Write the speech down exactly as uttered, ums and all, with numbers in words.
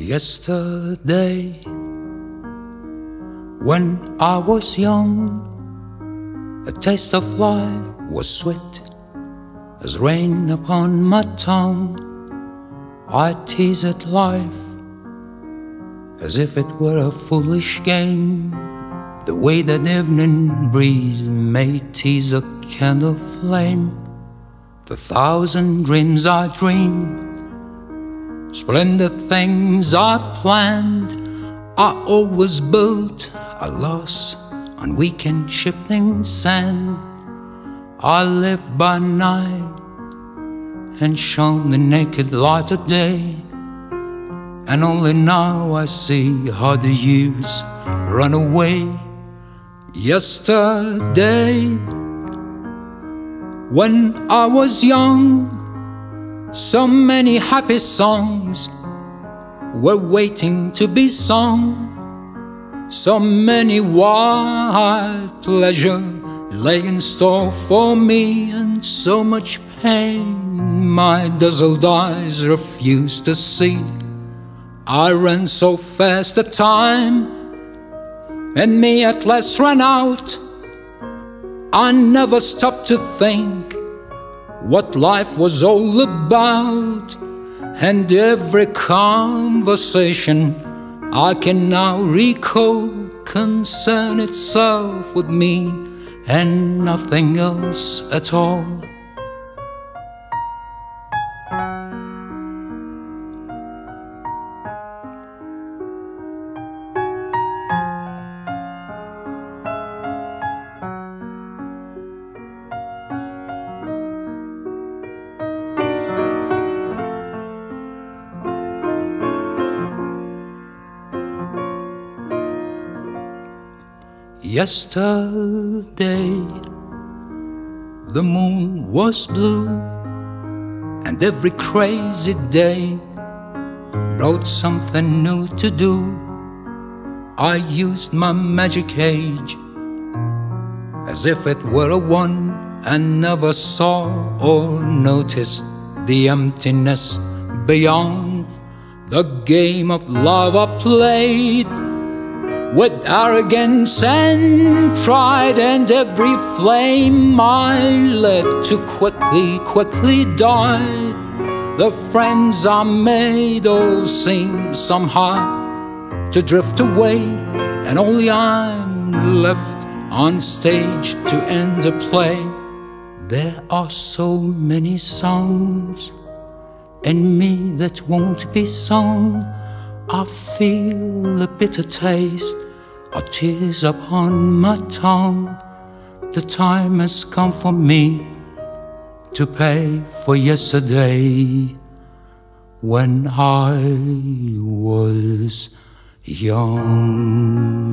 Yesterday, when I was young, a taste of life was sweet as rain upon my tongue. I teased life as if it were a foolish game, the way that evening breeze may tease a candle flame. The thousand dreams I dreamed, splendid things I planned, I always built a loss on weekend shifting sand. I lived by night and shone the naked light of day, and only now I see how the years run away. Yesterday, when I was young, so many happy songs were waiting to be sung. So many wild pleasure lay in store for me, and so much pain my dazzled eyes refused to see. I ran so fast that time and me at last ran out. I never stopped to think what life was all about, and every conversation I can now recall concern itself with me and nothing else at all. Yesterday, the moon was blue, and every crazy day brought something new to do. I used my magic age as if it were a wand, and never saw or noticed the emptiness beyond. The game of love I played with arrogance and pride, and every flame I lit to quickly, quickly died. The friends I made all seemed somehow to drift away, and only I'm left on stage to end the play. There are so many songs in me that won't be sung. I feel a bitter taste of tears upon my tongue. The time has come for me to pay for yesterday, when I was young.